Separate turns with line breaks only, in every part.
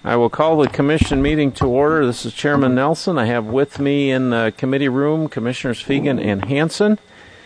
I will call the commission meeting to order. This is Chairman Nelson. I have with me in the committee room Commissioners Fegan and Hansen.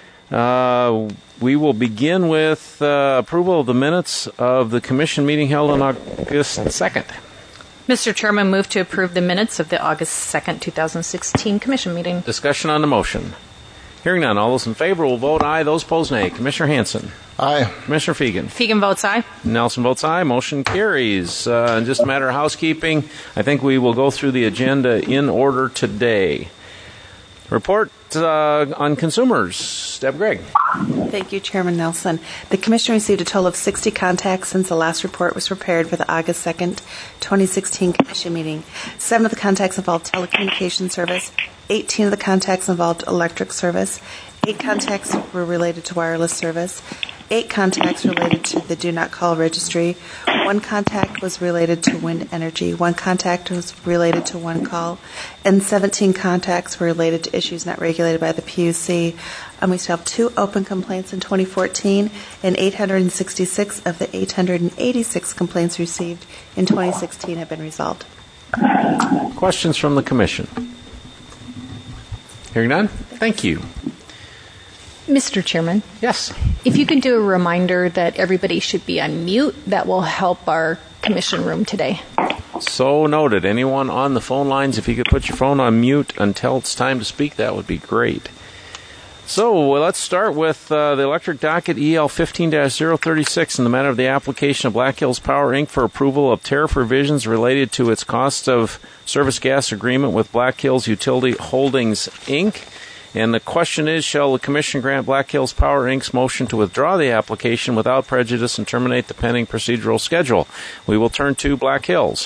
We will begin with approval of the minutes of the commission meeting held on August 2nd.
Mr. Chairman, move to approve the minutes of the August 2nd, 2016 commission meeting.
Discussion on the motion. Hearing none, all those in favor will vote aye. Those opposed, nay. Commissioner Hansen.
Aye.
Commissioner Fegan.
Fegan votes aye.
Nelson votes aye. Motion carries. Just a matter of housekeeping, I think we will go through the agenda in order today. Report on consumers. Deb Gregg.
Thank you, Chairman Nelson. The Commission received a total of 60 contacts since the last report was prepared for the August 2nd, 2016 Commission meeting. 7 of the contacts involved telecommunication service, 18 of the contacts involved electric service, 8 contacts were related to wireless service, 8 contacts related to the Do Not Call registry, 1 contact was related to wind energy, 1 contact was related to one call, and 17 contacts were related to issues not regulated by the PUC. We still have 2 open complaints in 2014, and 866 of the 886 complaints received in 2016 have been resolved.
Questions from the Commission? Hearing none? Thank you.
Mr. Chairman?
Yes.
If you can do a reminder that everybody should be on mute, that will help our commission room today.
So noted. Anyone on the phone lines, if you could put your phone on mute until it's time to speak, that would be great. So let's start with the electric docket EL 15-036 in the matter of the application of Black Hills Power, Inc. for approval of tariff revisions related to its cost of service gas agreement with Black Hills Utility Holdings, Inc. And the question is, shall the Commission grant Black Hills Power, Inc.'s motion to withdraw the application without prejudice and terminate the pending procedural schedule? We will turn to Black Hills.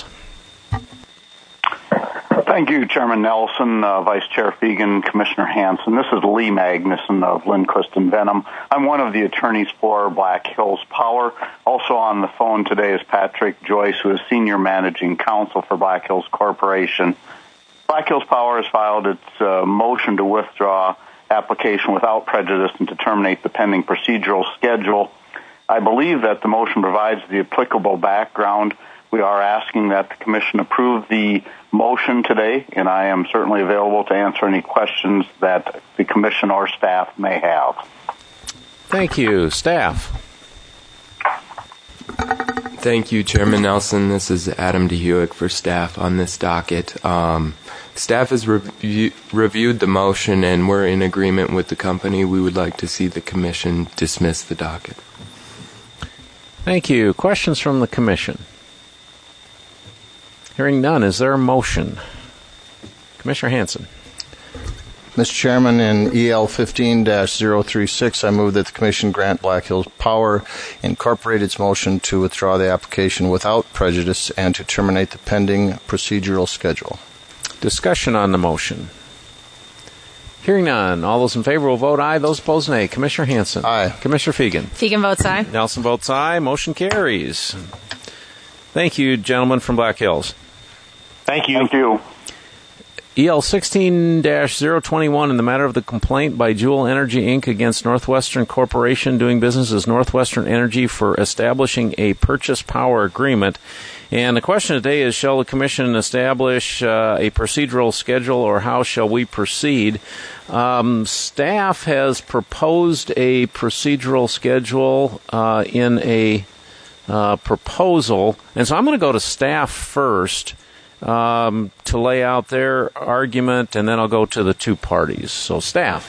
Thank you, Chairman Nelson, Vice Chair Fegan, Commissioner Hansen. This is Lee Magnuson of Lindquist and Venom. I'm one of the attorneys for Black Hills Power. Also on the phone today is Patrick Joyce, who is Senior Managing Counsel for Black Hills Corporation. Black Hills Power has filed its motion to withdraw application without prejudice and to terminate the pending procedural schedule. I believe that the motion provides the applicable background. We are asking that the Commission approve the motion today, and I am certainly available to answer any questions that the Commission or staff may have.
Thank you. Staff.
Thank you, Chairman Nelson. This is Adam DeHewick for staff on this docket. Staff has reviewed the motion, and we're in agreement with the company. We would like to see the Commission dismiss the docket.
Thank you. Questions from the Commission? Hearing none, is there a motion? Commissioner Hansen.
Mr. Chairman, in EL 15-036, I move that the Commission grant Black Hills Power incorporate its motion to withdraw the application without prejudice and to terminate the pending procedural schedule.
Discussion on the motion. Hearing none, all those in favor will vote aye. Those opposed, nay. Commissioner Hansen.
Aye.
Commissioner Fegan.
Fegan votes aye.
Nelson votes aye. Motion carries. Thank you, gentlemen from Black Hills.
Thank you. Thank you.
EL 16-021 in the matter of the complaint by Juhl Energy, Inc. against Northwestern Corporation doing business as Northwestern Energy for establishing a purchase power agreement. And the question today is, shall the Commission establish a procedural schedule, or how shall we proceed? Staff has proposed a procedural schedule in a proposal. And so I'm going to go to staff first to lay out their argument, and then I'll go to the two parties. So staff.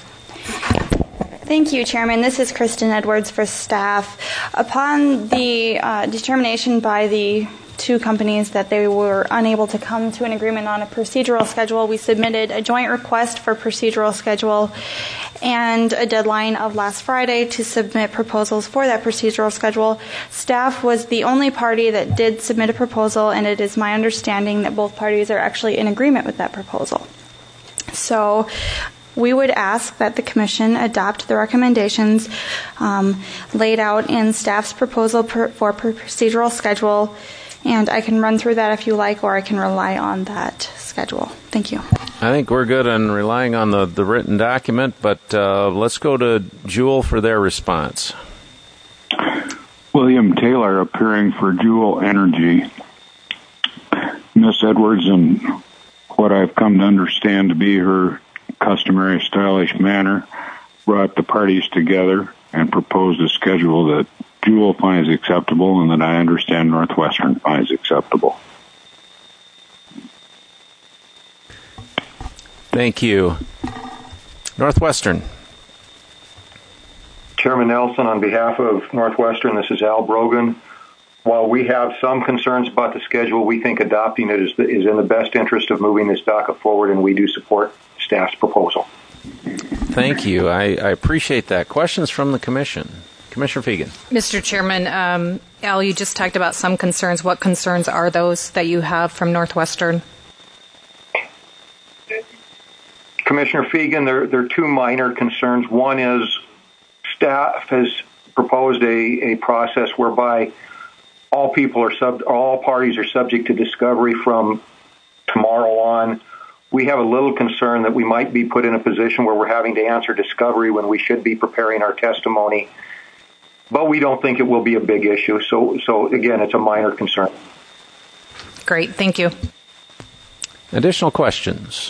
Thank you, Chairman. This is Kristen Edwards for staff. Upon the determination by the two companies that they were unable to come to an agreement on a procedural schedule, we submitted a joint request for procedural schedule and a deadline of last Friday to submit proposals for that procedural schedule. Staff was the only party that did submit a proposal, and it is my understanding that both parties are actually in agreement with that proposal. So we would ask that the Commission adopt the recommendations laid out in staff's proposal for procedural schedule, and I can run through that if you like, or I can rely on that schedule. Thank you.
I think we're good on relying on the written document, but let's go to Juhl for their response.
William Taylor, appearing for Juhl Energy. Miss Edwards, in what I've come to understand to be her customary stylish manner, brought the parties together and proposed a schedule that Jewel finds acceptable and that I understand Northwestern finds acceptable.
Thank you. Northwestern.
Chairman Nelson, on behalf of Northwestern, this is Al Brogan. While we have some concerns about the schedule, we think adopting it is in the best interest of moving this docket forward, and we do support staff's proposal.
Thank you. I appreciate that. Questions from the Commission? Commissioner Fegan.
Mr. Chairman, Al, you just talked about some concerns. What concerns are those that you have from Northwestern?
Commissioner Fegan, there are two minor concerns. One is staff has proposed a process whereby all parties are subject to discovery from tomorrow on. We have a little concern that we might be put in a position where we're having to answer discovery when we should be preparing our testimony. But we don't think it will be a big issue. So again, it's a minor concern.
Great. Thank you.
Additional questions?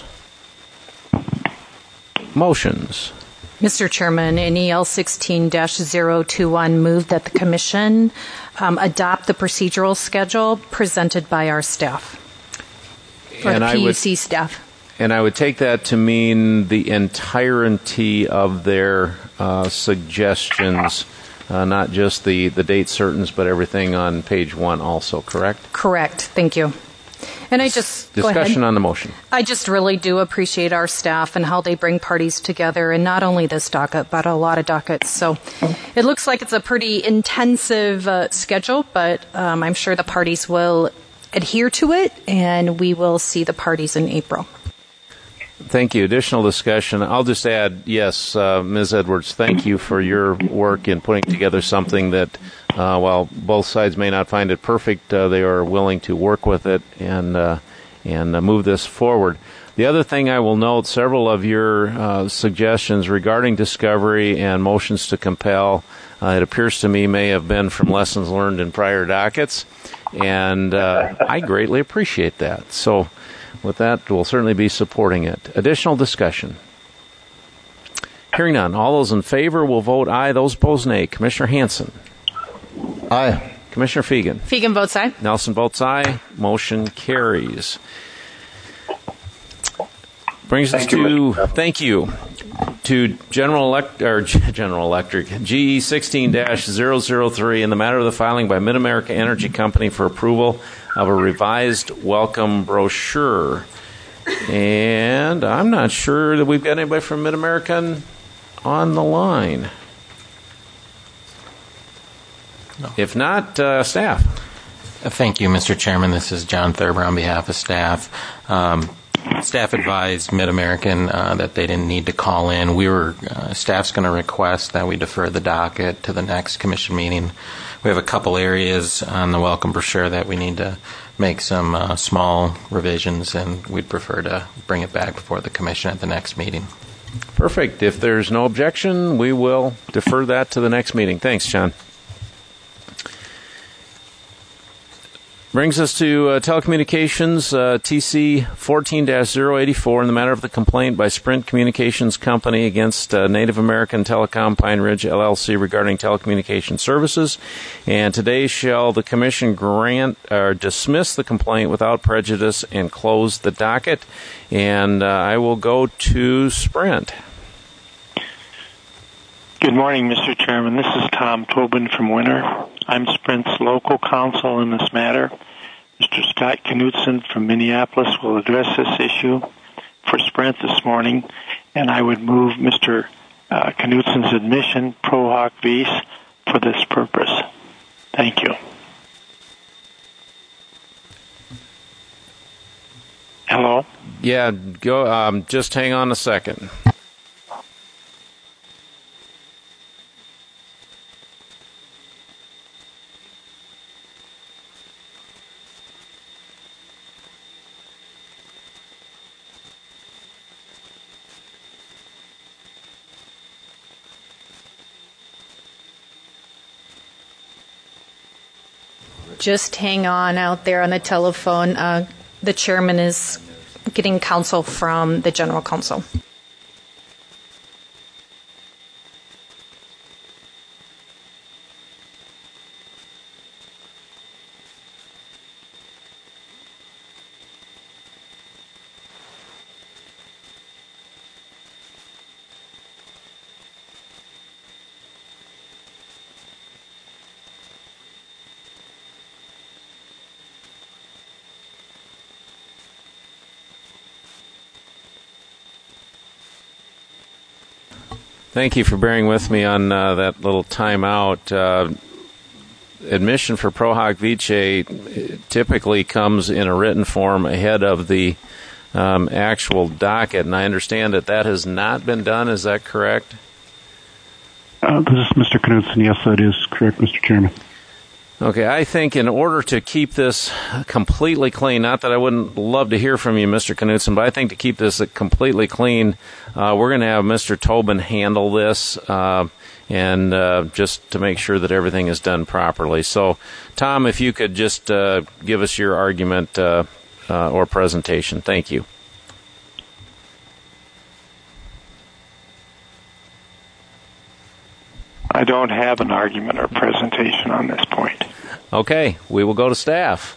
Motions?
Mr. Chairman, in EL 16-021, move that the Commission adopt the procedural schedule presented by our staff, or the PUC staff.
And I would take that to mean the entirety of their suggestions, not just the date certains, but everything on page 1 also, correct?
Correct. Thank you. And I just
discussion on the motion.
I just really do appreciate our staff and how they bring parties together, and not only this docket, but a lot of dockets. So it looks like it's a pretty intensive schedule, but I'm sure the parties will adhere to it, and we will see the parties in April.
Thank you. Additional discussion. I'll just add, yes, Ms. Edwards, thank you for your work in putting together something that, while both sides may not find it perfect, they are willing to work with it and move this forward. The other thing I will note, several of your suggestions regarding discovery and motions to compel, it appears to me may have been from lessons learned in prior dockets, and I greatly appreciate that. So with that, we'll certainly be supporting it. Additional discussion? Hearing none. All those in favor will vote aye. Those opposed, nay. Commissioner Hanson?
Aye.
Commissioner Fegan?
Fegan votes aye.
Nelson votes aye. Motion carries. Brings us to, thank you, to General Electric, GE 16-003 in the matter of the filing by Mid-America Energy Company for approval of a revised welcome brochure. And I'm not sure that we've got anybody from Mid-American on the line.
No.
If not, staff.
Thank you, Mr. Chairman. This is John Thurber on behalf of staff. Staff advised Mid-American that they didn't need to call in. Staff's going to request that we defer the docket to the next commission meeting. We have a couple areas on the welcome brochure that we need to make some small revisions, and we'd prefer to bring it back before the commission at the next meeting.
Perfect. If there's no objection, we will defer that to the next meeting. Thanks, John. Brings us to telecommunications, TC 14-084 in the matter of the complaint by Sprint Communications Company against Native American Telecom Pine Ridge LLC regarding telecommunication services. And today shall the Commission grant or dismiss the complaint without prejudice and close the docket. And I will go to Sprint.
Good morning, Mr. Chairman. This is Tom Tobin from Winter. I'm Sprint's local counsel in this matter. Mr. Scott Knutson from Minneapolis will address this issue for Sprint this morning, and I would move Mr. Knutson's admission pro hoc vis for this purpose. Thank you. Hello?
Yeah, go. Just hang on a second.
Just hang on out there on the telephone. the chairman is getting counsel from the general counsel.
Thank you for bearing with me on that little timeout. Admission for Pro Hoc Vice typically comes in a written form ahead of the actual docket, and I understand that has not been done. Is that correct?
This is Mr. Knudsen. Yes, that is correct, Mr. Chairman.
Okay, I think in order to keep this completely clean, not that I wouldn't love to hear from you, Mr. Knudsen, but I think to keep this completely clean, we're going to have Mr. Tobin handle this and just to make sure that everything is done properly. So, Tom, if you could just give us your argument or presentation. Thank you.
I don't have an argument or presentation on this point.
Okay, we will go to staff.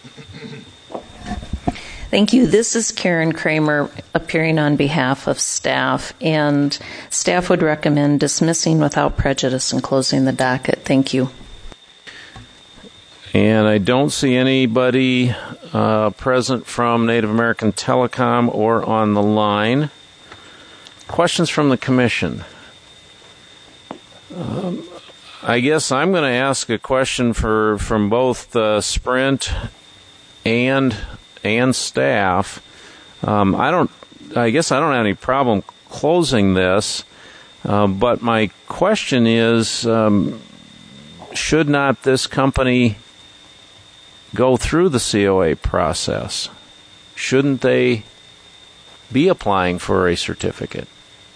Thank you. This is Karen Kramer appearing on behalf of staff, and staff would recommend dismissing without prejudice and closing the docket. Thank you.
And I don't see anybody present from Native American Telecom or on the line. Questions from the Commission? I guess I'm going to ask a question from both Sprint and staff. I guess I don't have any problem closing this, but my question is, should not this company go through the COA process? Shouldn't they be applying for a certificate?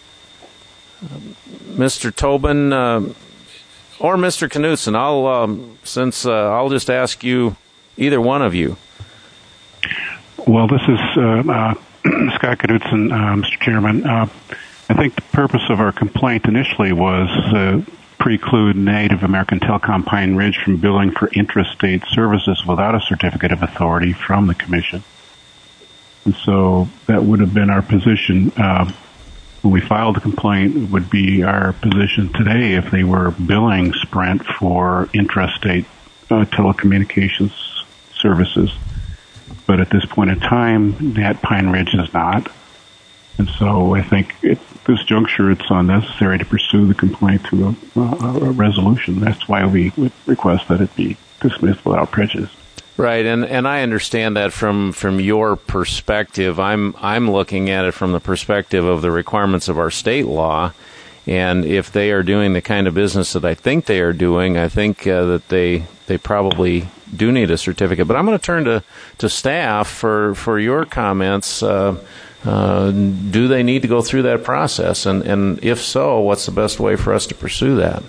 Mr. Tobin or Mr. Knudsen, I'll just ask you, either one of you.
Well, this is Scott Knudsen, Mr. Chairman. I think the purpose of our complaint initially was preclude Native American Telecom Pine Ridge from billing for intrastate services without a certificate of authority from the Commission. And so that would have been our position when we filed the complaint. It would be our position today if they were billing Sprint for intrastate telecommunications services. But at this point in time, Nat Pine Ridge is not. And so I think at this juncture, it's unnecessary to pursue the complaint to a resolution. That's why we would request that it be dismissed without prejudice.
Right, and I understand that from your perspective. I'm looking at it from the perspective of the requirements of our state law, and if they are doing the kind of business that I think they are doing, I think that they probably do need a certificate. But I'm going to turn to staff for your comments. Do they need to go through that process, and if so, what's the best way for us to pursue that?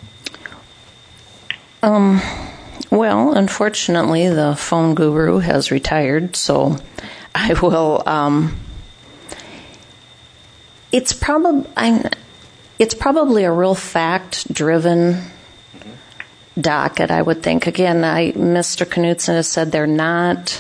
Well, unfortunately, the phone guru has retired, so I will. It's probably a real fact-driven docket, I would think. Again, Mr. Knudsen has said they're not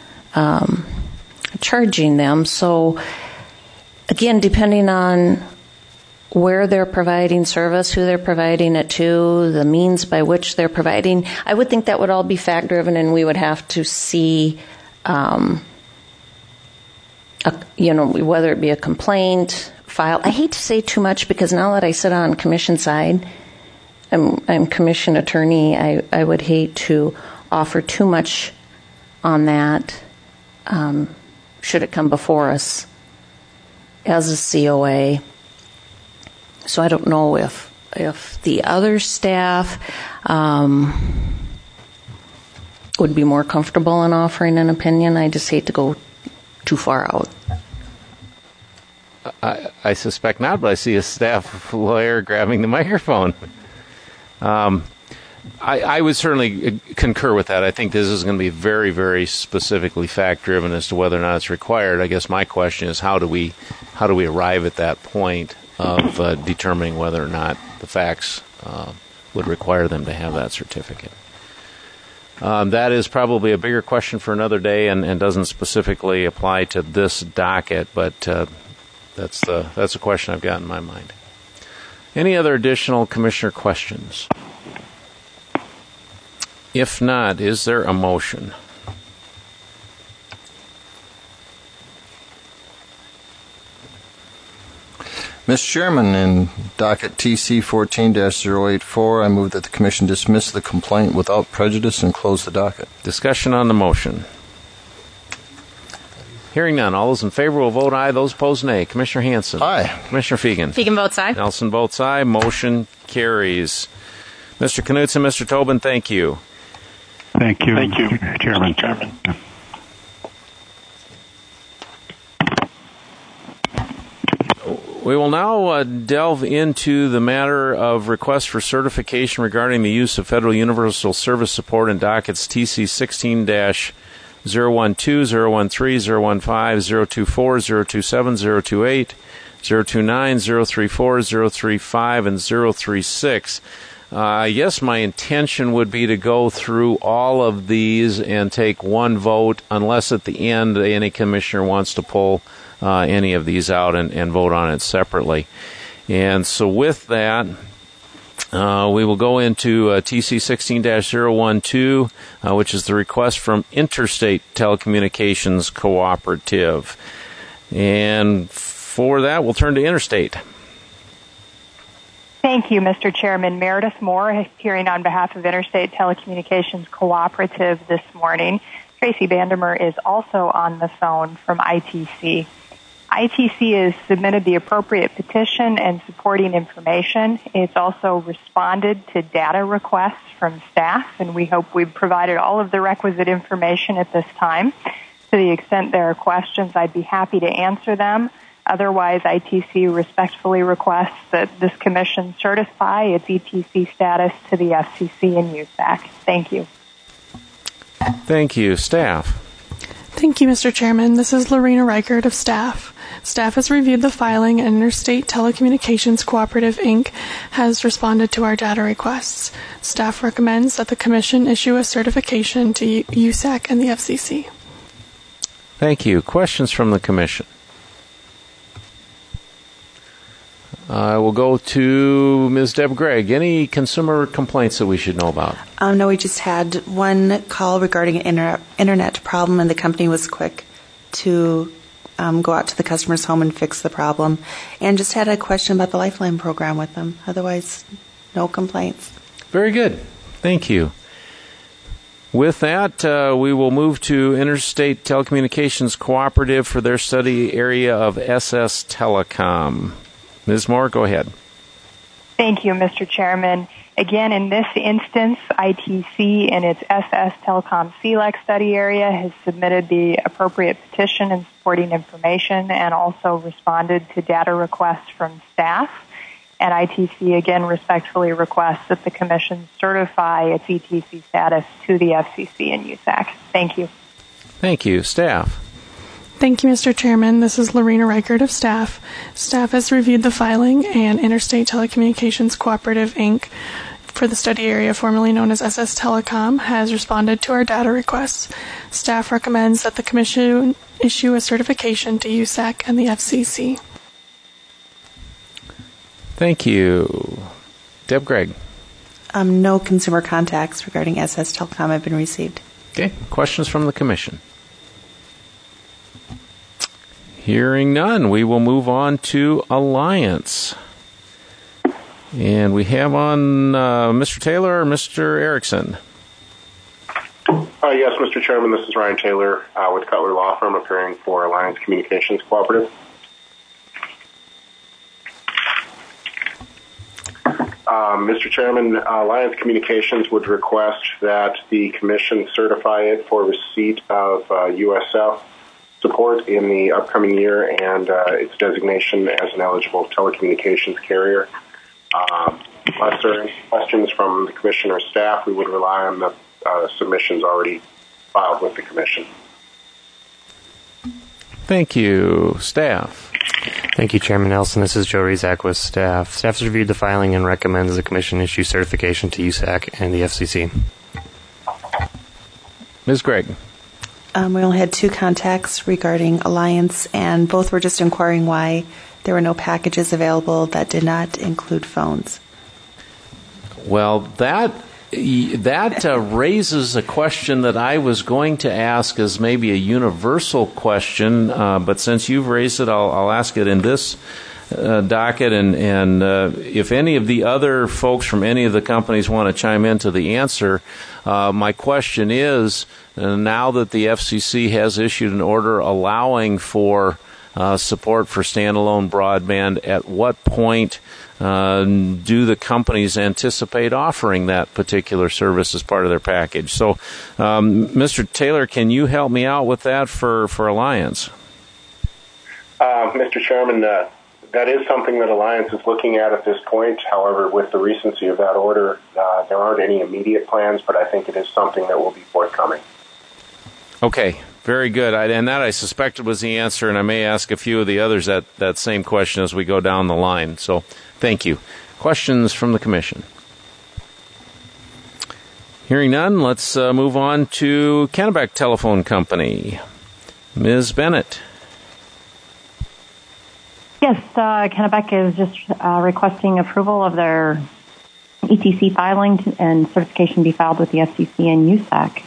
charging them. So, again, depending on where they're providing service, who they're providing it to, the means by which they're providing, I would think that would all be fact-driven, and we would have to see, whether it be a complaint file. I hate to say too much because now that I sit on commission side, I'm commission attorney, I would hate to offer too much on that should it come before us as a COA. So I don't know if the other staff would be more comfortable in offering an opinion. I just hate to go too far out.
I suspect not, but I see a staff lawyer grabbing the microphone. I would certainly concur with that. I think this is going to be very, very specifically fact-driven as to whether or not it's required. I guess my question is how do we arrive at that point of determining whether or not the facts would require them to have that certificate? That is probably a bigger question for another day and doesn't specifically apply to this docket, but that's a question I've got in my mind. Any other additional Commissioner questions? If not, is there a motion?
Mr. Chairman, in docket TC 14-084, I move that the Commission dismiss the complaint without prejudice and close the docket.
Discussion on the motion. Hearing none. All those in favor will vote aye. Those opposed, nay. Commissioner Hanson.
Aye.
Commissioner Fegan.
Fegan votes aye.
Nelson votes aye. Motion carries. Mr. Knudsen, Mr. Tobin, thank you.
Thank you.
Thank you,
Chairman.
Mr. Chairman.
We will now delve into the matter of request for certification regarding the use of Federal Universal Service Support in dockets TC 16-012, 013, 015, 024, 027, 028, 029, 034, 035, and 036. Yes, my intention would be to go through all of these and take one vote, unless at the end any commissioner wants to pull any of these out and vote on it separately. And so with that, we will go into TC 16-012, which is the request from Interstate Telecommunications Cooperative. And for that, we'll turn to Interstate.
Thank you, Mr. Chairman. Meredith Moore, appearing on behalf of Interstate Telecommunications Cooperative this morning. Tracy Vandermeer is also on the phone from ITC. ITC has submitted the appropriate petition and supporting information. It's also responded to data requests from staff, and we hope we've provided all of the requisite information at this time. To the extent there are questions, I'd be happy to answer them. Otherwise, ITC respectfully requests that this commission certify its ETC status to the FCC and USAC. Thank you.
Thank you. Staff.
Thank you, Mr. Chairman. This is Lorena Reichert of staff. Staff has reviewed the filing, and Interstate Telecommunications Cooperative, Inc. has responded to our data requests. Staff recommends that the Commission issue a certification to USAC and the FCC.
Thank you. Questions from the Commission? I will go to Ms. Deb Gregg. Any consumer complaints that we should know about?
No, we just had one call regarding an internet problem, and the company was quick to go out to the customer's home and fix the problem. And just had a question about the Lifeline program with them. Otherwise, no complaints.
Very good. Thank you. With that, we will move to Interstate Telecommunications Cooperative for their study area of SS Telecom. Ms. Moore, go ahead.
Thank you, Mr. Chairman. Again, in this instance, ITC in its SS Telecom CLEC study area has submitted the appropriate petition and supporting information and also responded to data requests from staff. And ITC again respectfully requests that the Commission certify its ETC status to the FCC and USAC. Thank you.
Thank you. Staff.
Thank you, Mr. Chairman. This is Lorena Reichert of staff. Staff has reviewed the filing, and Interstate Telecommunications Cooperative, Inc., for the study area formerly known as SS Telecom, has responded to our data requests. Staff recommends that the Commission issue a certification to USAC and the FCC.
Thank you. Deb Gregg.
No consumer contacts regarding SS Telecom have been received.
Okay. Questions from the Commission? Hearing none, we will move on to Alliance. And we have on Mr. Taylor or Mr. Erickson?
Yes, Mr. Chairman, this is Ryan Taylor with Cutler Law Firm, appearing for Alliance Communications Cooperative. Mr. Chairman, Alliance Communications would request that the Commission certify it for receipt of USF support in the upcoming year and its designation as an eligible telecommunications carrier. Unless there are any questions from the Commission or staff, we would rely on the submissions already filed with the Commission.
Thank you. Staff.
Thank you, Chairman Nelson. This is Joe Rizak with staff. Staff has reviewed the filing and recommends the Commission issue certification to USAC and the FCC.
Ms. Gregg.
We only had 2 contacts regarding Alliance, and both were just inquiring why there were no packages available that did not include phones.
Well, that raises a question that I was going to ask as maybe a universal question, but since you've raised it, I'll ask it in this docket, and if any of the other folks from any of the companies want to chime into the answer, my question is, now that the FCC has issued an order allowing for support for standalone broadband, at what point do the companies anticipate offering that particular service as part of their package? So, Mr. Taylor, can you help me out with that for Alliance?
Mr. Chairman, that is something that Alliance is looking at this point. However, with the recency of that order, there aren't any immediate plans, but I think it is something that will be forthcoming.
Okay, very good. And that I suspected was the answer, and I may ask a few of the others that same question as we go down the line. So thank you. Questions from the Commission? Hearing none, let's move on to Kennebec Telephone Company. Ms. Bennett.
Yes, Kennebec is just requesting approval of their ETC filing and certification be filed with the FCC and USAC.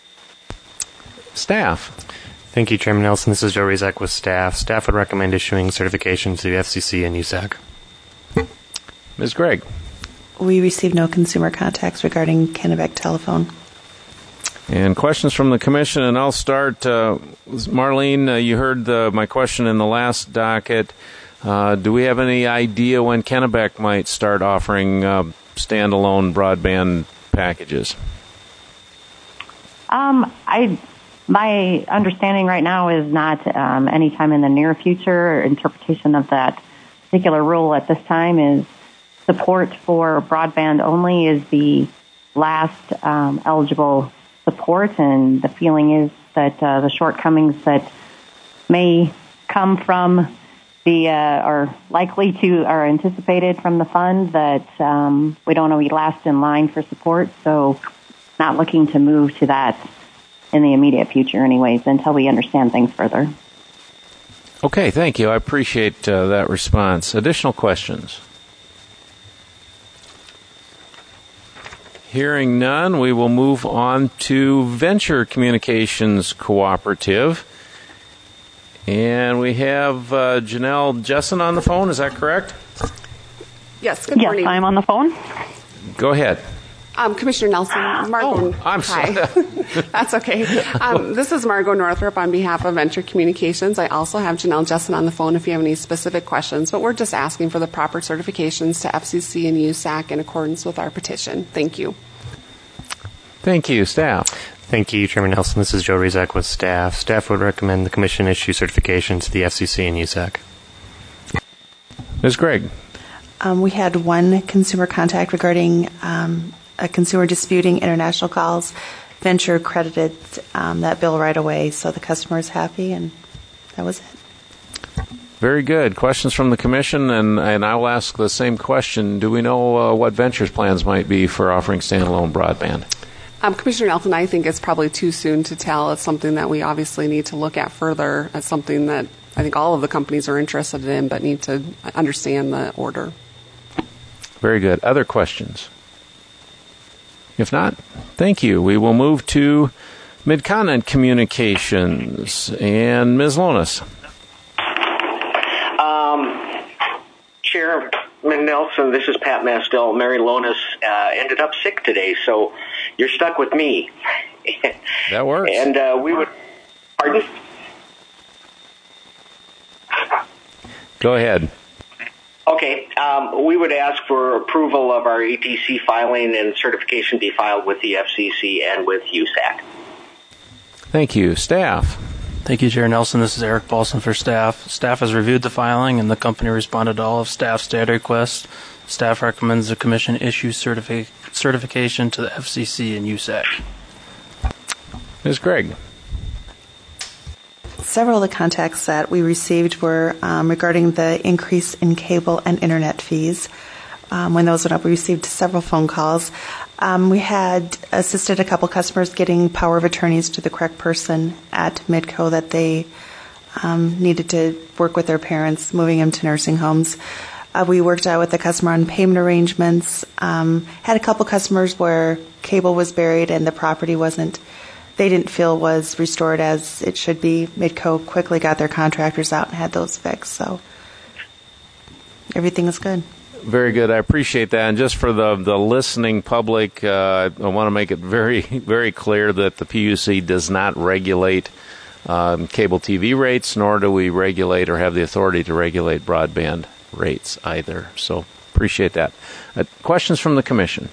Staff.
Thank you, Chairman Nelson. This is Joe Rizak with staff. Staff would recommend issuing certification to the FCC and USAC.
Ms. Gregg.
We received no consumer contacts regarding Kennebec Telephone.
And questions from the Commission, and I'll start. Marlene, you heard my question in the last docket. Do we have any idea when Kennebec might start offering standalone broadband packages?
My understanding right now is not anytime in the near future. Interpretation of that particular rule at this time is support for broadband only is the last eligible support, and the feeling is that the shortcomings that may come from the are anticipated from the fund that we don't know we last in line for support, so not looking to move to that in the immediate future anyways until we understand things further.
Okay, thank you. I appreciate that response. Additional questions? Hearing none, we will move on to Venture Communications Cooperative. And we have Janelle Jessen on the phone, is that correct?
Yes, good morning.
Yes, I'm on the phone.
Go ahead.
Commissioner Nelson, Margot.
Oh, I'm sorry.
Hi. That's okay. This is Margot Northrup on behalf of Venture Communications. I also have Janelle Jessen on the phone if you have any specific questions, but we're just asking for the proper certifications to FCC and USAC in accordance with our petition. Thank you.
Thank you. Staff.
Thank you, Chairman Nelson. This is Joe Rizak with staff. Staff would recommend the Commission issue certification to the FCC and USAC.
Ms. Gregg.
We had one consumer contact regarding a consumer disputing international calls. Venture credited that bill right away, so the customer is happy, and that was it.
Very good. Questions from the Commission, and I will ask the same question. Do we know what Venture's plans might be for offering standalone broadband?
Commissioner Nelson, I think it's probably too soon to tell. It's something that we obviously need to look at further. It's something that I think all of the companies are interested in, but need to understand the order.
Very good. Other questions? If not, thank you. We will move to Mid-Continent Communications and Ms. Lonis.
Chairman Nelson, this is Pat Mastel. Mary Lonis ended up sick today, so you're stuck with me.
That works.
And we would... Pardon?
Go ahead.
Okay. We would ask for approval of our ETC filing and certification be filed with the FCC and with USAC.
Thank you. Staff.
Thank you, Chair Nelson. This is Eric Paulson for staff. Staff has reviewed the filing, and the company responded to all of staff's data requests Staff recommends the Commission issue certification to the FCC and USAC.
Ms. Gregg.
Several of the contacts that we received were regarding the increase in cable and internet fees. When those went up, we received several phone calls. We had assisted a couple customers getting power of attorneys to the correct person at Midco that they needed to work with their parents, moving them to nursing homes. We worked out with the customer on payment arrangements. Had a couple customers where cable was buried and the property they didn't feel was restored as it should be. Midco quickly got their contractors out and had those fixed. So everything is good.
Very good. I appreciate that. And just for the listening public, I want to make it very, very clear that the PUC does not regulate cable TV rates, nor do we regulate or have the authority to regulate broadband rates either. So appreciate that. Questions from the Commission?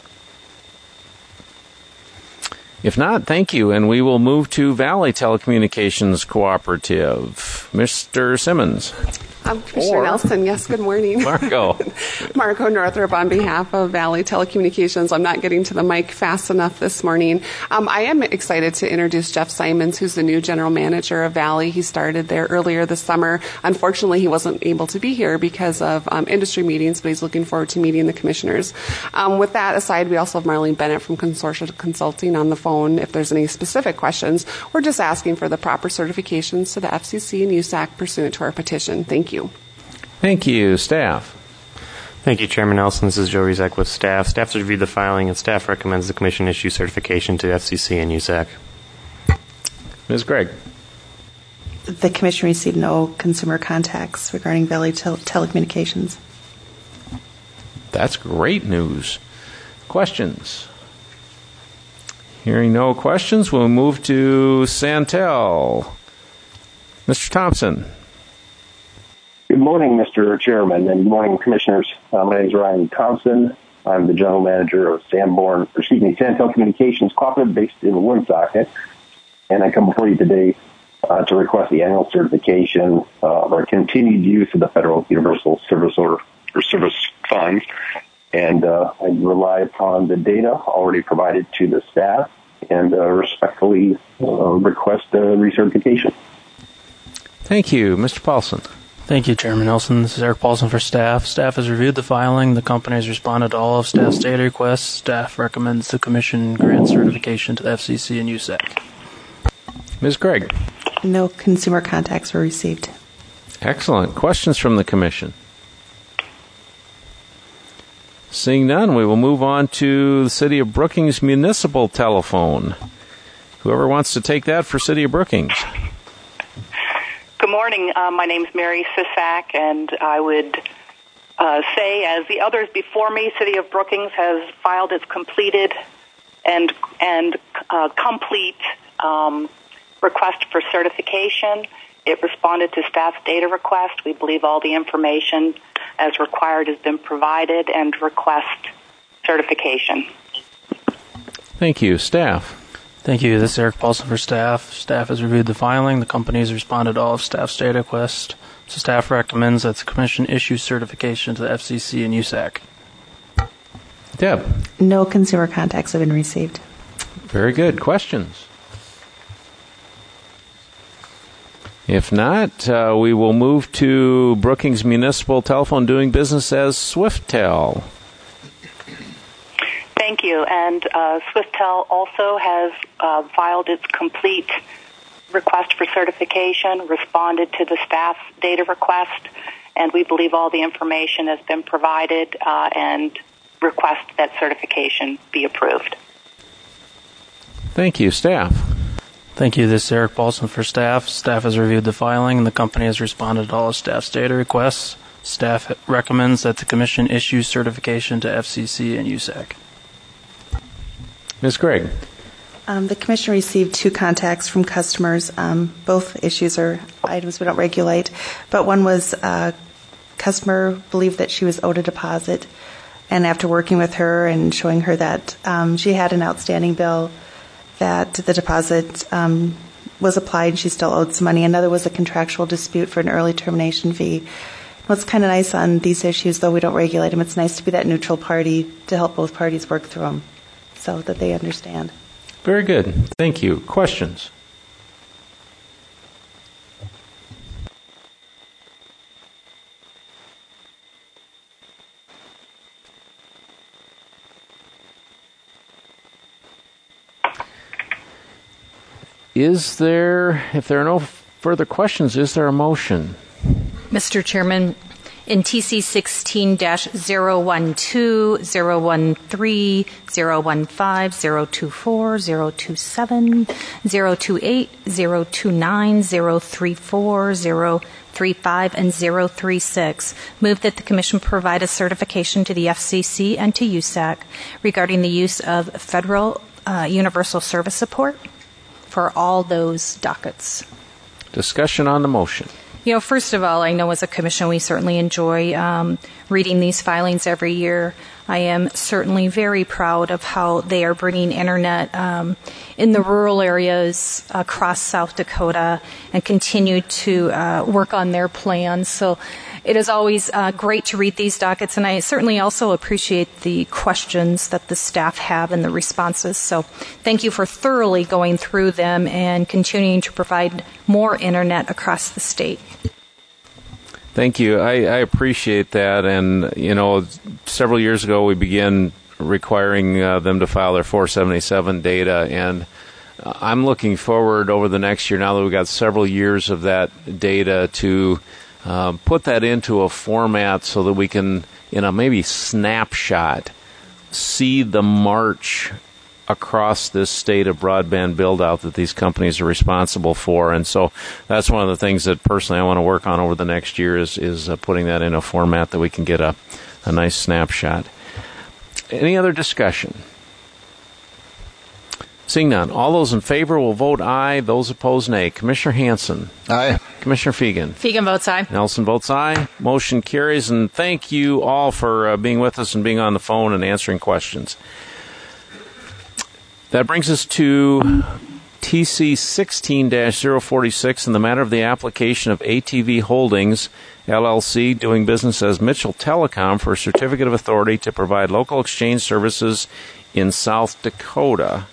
If not, thank you, and we will move to Valley Telecommunications Cooperative. Mr. Simmons.
Commissioner Nelson, yes, good morning.
Marco
Northrup on behalf of Valley Telecommunications. I'm not getting to the mic fast enough this morning. I am excited to introduce Jeff Simons, who's the new general manager of Valley. He started there earlier this summer. Unfortunately, he wasn't able to be here because of industry meetings, but he's looking forward to meeting the commissioners. With that aside, we also have Marlene Bennett from Consortia Consulting on the phone. If there's any specific questions, we're just asking for the proper certifications to the FCC and USAC pursuant to our petition. Thank you.
Thank you. Staff.
Thank you, Chairman Nelson. This is Joe Rizek with staff. Staff has reviewed the filing, and staff recommends the Commission issue certification to FCC and USAC.
Ms. Gregg.
The Commission received no consumer contacts regarding Valley Telecommunications.
That's great news. Questions? Hearing no questions, we'll move to Santel. Mr. Thompson.
Good morning, Mr. Chairman, and good morning, Commissioners. My name is Ryan Thompson. I'm the General Manager of Santel Communications Cooperative based in Woonsocket, and I come before you today to request the annual certification of our continued use of the Federal Universal Service Order or Service Funds, and I rely upon the data already provided to the staff and respectfully request recertification.
Thank you. Mr. Paulson.
Thank you, Chairman Nelson. This is Eric Paulson for staff. Staff has reviewed the filing. The company has responded to all of staff's data requests. Staff recommends the Commission grant certification to the FCC and USAC.
Ms. Gregg.
No consumer contacts were received.
Excellent. Questions from the Commission? Seeing none, we will move on to the City of Brookings Municipal Telephone. Whoever wants to take that for City of Brookings.
Good morning. My name is Mary Sisak, and I would say, as the others before me, City of Brookings has filed its completed and complete request for certification. It responded to staff's data request. We believe all the information as required has been provided and request certification.
Thank you. Staff.
Thank you. This is Eric Paulson for staff. Staff has reviewed the filing. The company has responded to all of staff's data requests. So staff recommends that the Commission issue certification to the FCC and USAC.
Deb.
No consumer contacts have been received.
Very good. Questions? If not, we will move to Brookings Municipal Telephone doing business as Swiftel.
Thank you. And Swiftel also has filed its complete request for certification, responded to the staff's data request, and we believe all the information has been provided and request that certification be approved.
Thank you. Staff.
Thank you. This is Eric Paulson for staff. Staff has reviewed the filing, and the company has responded to all of staff's data requests. Staff recommends that the Commission issue certification to FCC and USAC.
Ms. Gregg.
The Commission received 2 contacts from customers. Both issues are items we don't regulate, but one was a customer believed that she was owed a deposit, and after working with her and showing her that she had an outstanding bill, that the deposit was applied and she still owed some money. Another was a contractual dispute for an early termination fee. Well, it's kind of nice on these issues, though we don't regulate them. It's nice to be that neutral party to help both parties work through them so that they understand.
Very good. Thank you. Questions? If there are no further questions, is there a motion?
Mr. Chairman, in TC 16-012, 013, 015, 024, 027, 028, 029, 034, 035, and 036, move that the Commission provide a certification to the FCC and to USAC regarding the use of federal universal service support for all those dockets.
Discussion on the motion.
You know, first of all, I know as a commission we certainly enjoy reading these filings every year. I am certainly very proud of how they are bringing internet in the rural areas across South Dakota and continue to work on their plans. So it is always great to read these dockets, and I certainly also appreciate the questions that the staff have and the responses. So thank you for thoroughly going through them and continuing to provide more internet across the state.
Thank you. I appreciate that. And, you know, several years ago we began requiring them to file their 477 data, and I'm looking forward over the next year, now that we've got several years of that data, to put that into a format so that we can, in a maybe snapshot, see the march across this state of broadband build-out that these companies are responsible for. And so that's one of the things that personally I want to work on over the next year is putting that in a format that we can get a nice snapshot. Any other discussion? Seeing none. All those in favor will vote aye. Those opposed, nay. Commissioner Hansen.
Aye.
Commissioner Fegan.
Fegan votes aye.
Nelson votes aye. Motion carries. And thank you all for being with us and being on the phone and answering questions. That brings us to TC 16-046 in the matter of the application of ATV Holdings, LLC, doing business as Mitchell Telecom, for a certificate of authority to provide local exchange services in South Dakota.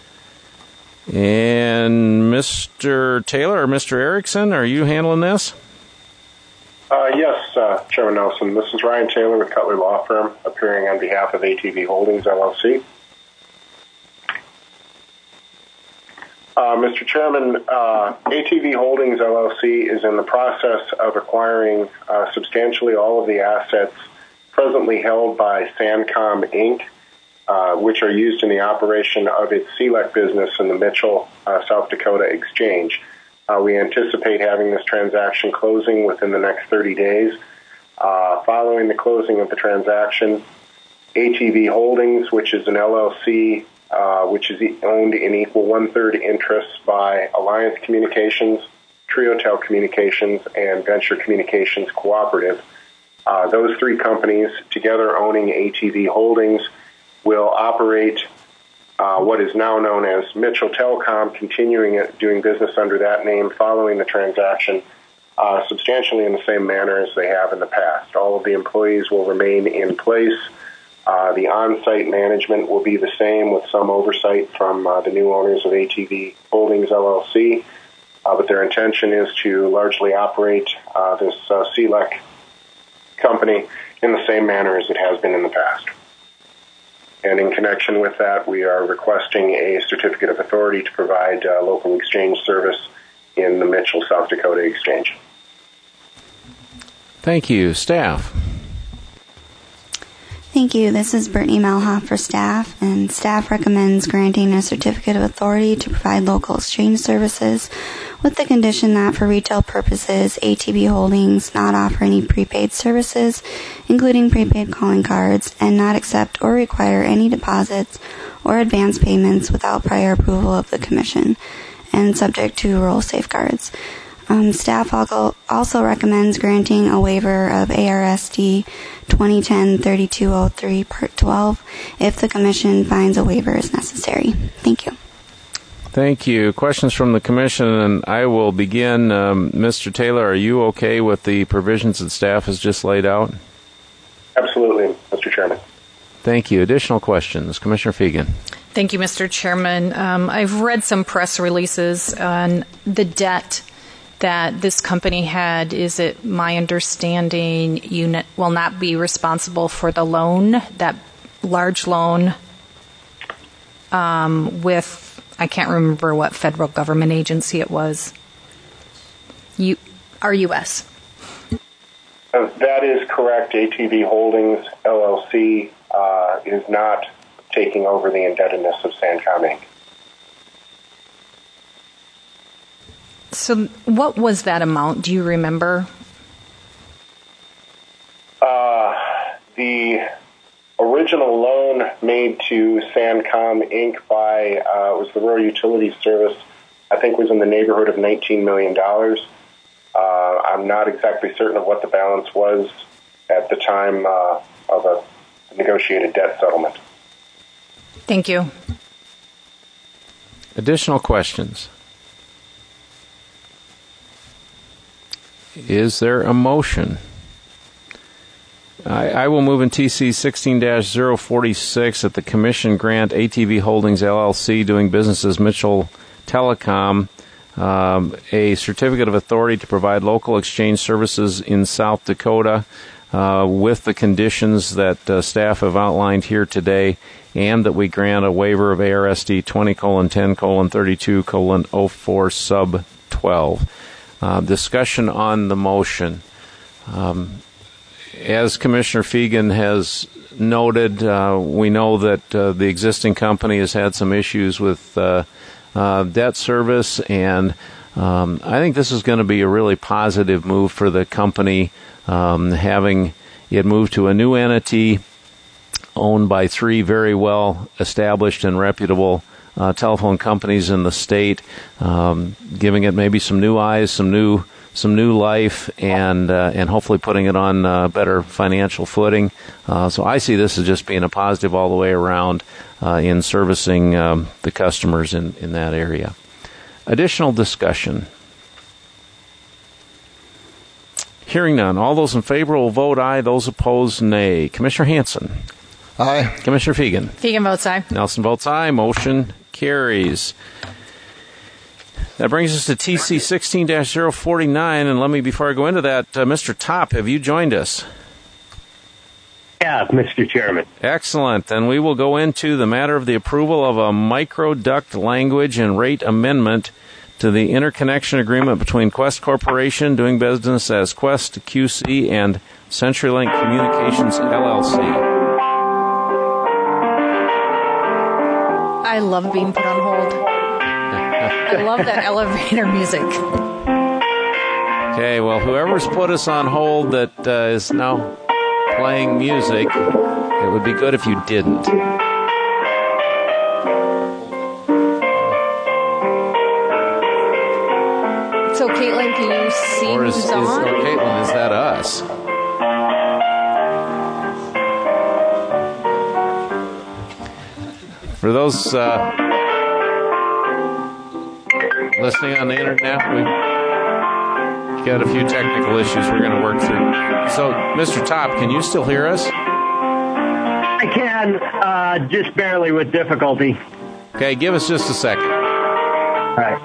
And Mr. Taylor or Mr. Erickson, are you handling this?
Yes, Chairman Nelson. This is Ryan Taylor with Cutler Law Firm, appearing on behalf of ATV Holdings, LLC. Mr. Chairman, ATV Holdings, LLC is in the process of acquiring substantially all of the assets presently held by Sandcom, Inc., which are used in the operation of its CLEC business in the Mitchell, South Dakota exchange. We anticipate having this transaction closing within the next 30 days. Following the closing of the transaction, ATV Holdings, which is an LLC, which is owned in equal one-third interests by Alliance Communications, TrioTel Communications, and Venture Communications Cooperative. Those three companies, together owning ATV Holdings, will operate what is now known as Mitchell Telecom, continuing doing business under that name following the transaction, substantially in the same manner as they have in the past. All of the employees will remain in place. The on-site management will be the same, with some oversight from the new owners of ATV Holdings, LLC. But their intention is to largely operate this CLEC company in the same manner as it has been in the past. And in connection with that, we are requesting a certificate of authority to provide local exchange service in the Mitchell, South Dakota exchange.
Thank you. Staff.
Thank you. This is Brittany Malhoff for staff, and staff recommends granting a certificate of authority to provide local exchange services with the condition that for retail purposes, ATV Holdings not offer any prepaid services, including prepaid calling cards, and not accept or require any deposits or advance payments without prior approval of the Commission, and subject to rural safeguards. Staff also recommends granting a waiver of ARSD 2010-3203 Part 12 if the Commission finds a waiver is necessary. Thank you.
Thank you. Questions from the Commission, and I will begin. Mr. Taylor, are you okay with the provisions that staff has just laid out?
Absolutely, Mr. Chairman.
Thank you. Additional questions? Commissioner Fegan.
Thank you, Mr. Chairman. I've read some press releases on the debt that this company had. Is it my understanding you will not be responsible for the loan, that large loan with, I can't remember what federal government agency it was. RUS.
That is correct. ATV Holdings, LLC, is not taking over the indebtedness of Sandcom Inc.
So what was that amount? Do you remember?
The original loan made to Sandcom Inc. by was the Rural Utilities Service, I think was in the neighborhood of $19 million. I'm not exactly certain of what the balance was at the time of a negotiated debt settlement.
Thank you.
Additional questions? Is there a motion? I will move in TC 16-046 that the Commission grant ATV Holdings, LLC, doing business as Mitchell Telecom, a certificate of authority to provide local exchange services in South Dakota with the conditions that staff have outlined here today, and that we grant a waiver of ARSD 20:10:32:04 sub 12. Discussion on the motion. As Commissioner Fegan has noted, we know that the existing company has had some issues with debt service, and I think this is going to be a really positive move for the company, having it moved to a new entity owned by three very well established and reputable telephone companies in the state, giving it maybe some new eyes, some new life, and hopefully putting it on better financial footing. So I see this as just being a positive all the way around in servicing the customers in that area. Additional discussion? Hearing none. All those in favor will vote aye. Those opposed, nay. Commissioner Hanson.
Aye.
Commissioner Fegan.
Fegan votes aye.
Nelson votes aye. Motion carries. That brings us to TC 16-049, and let me, before I go into that, Mr. Top, have you joined us?
Yeah, Mr. Chairman.
Excellent. Then we will go into the matter of the approval of a microduct language and rate amendment to the interconnection agreement between Quest Corporation, doing business as Quest QC, and CenturyLink Communications, LLC.
I love being put on hold. I love that elevator music.
Okay, well, whoever's put us on hold that is now playing music, it would be good if you didn't.
So, Caitlin, can you see who's on?
Caitlin, is that us? For those listening on the internet, we've got a few technical issues we're going to work through. So, Mr. Top, can you still hear us?
I can, just barely with difficulty.
Okay, give us just a second.
All right.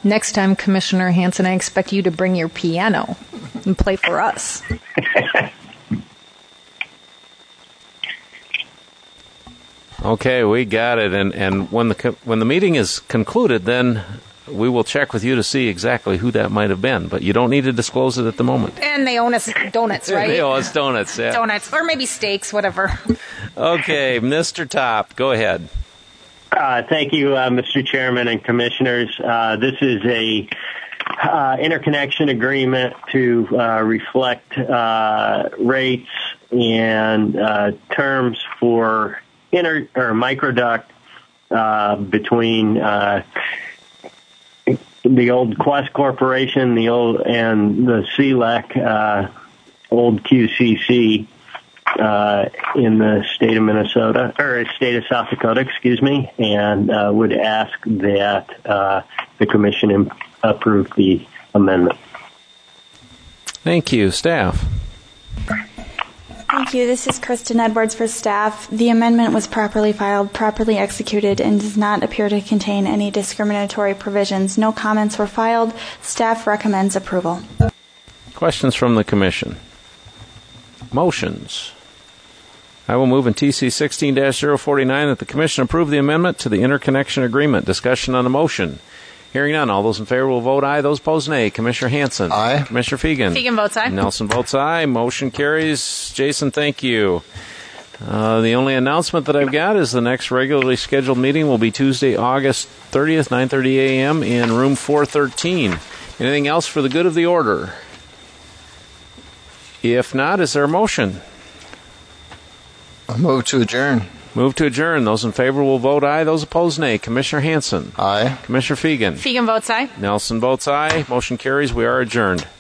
Next time, Commissioner Hanson, I expect you to bring your piano and play for us.
Okay, we got it. And when the meeting is concluded, then we will check with you to see exactly who that might have been. But you don't need to disclose it at the moment.
And they own us donuts, right?
They owe us donuts, yeah.
Donuts, or maybe steaks, whatever.
Okay, Mr. Top, go ahead.
Thank you, Mr. Chairman and Commissioners. This is a interconnection agreement to reflect rates and terms for microduct between the old Quest Corporation, the CLEC, old QCC. In the state of Minnesota, or state of South Dakota, excuse me, and would ask that the Commission approve the amendment.
Thank you. Staff.
Thank you. This is Kristen Edwards for staff. The amendment was properly filed, properly executed, and does not appear to contain any discriminatory provisions. No comments were filed. Staff recommends approval.
Questions from the Commission? Motions. I will move in TC 16-049 that the Commission approve the amendment to the interconnection agreement. Discussion on the motion. Hearing none. All those in favor will vote aye. Those opposed, nay. Commissioner Hanson.
Aye.
Commissioner Fegan.
Fegan votes aye.
Nelson votes aye. Motion carries. Jason, thank you. The only announcement that I've got is the next regularly scheduled meeting will be Tuesday, August 30th, 9:30 a.m. in room 413. Anything else for the good of the order? If not, is there a motion?
I move to adjourn.
Move to adjourn. Those in favor will vote aye. Those opposed, nay. Commissioner Hanson.
Aye.
Commissioner Fegan.
Fegan votes aye.
Nelson votes aye. Motion carries. We are adjourned.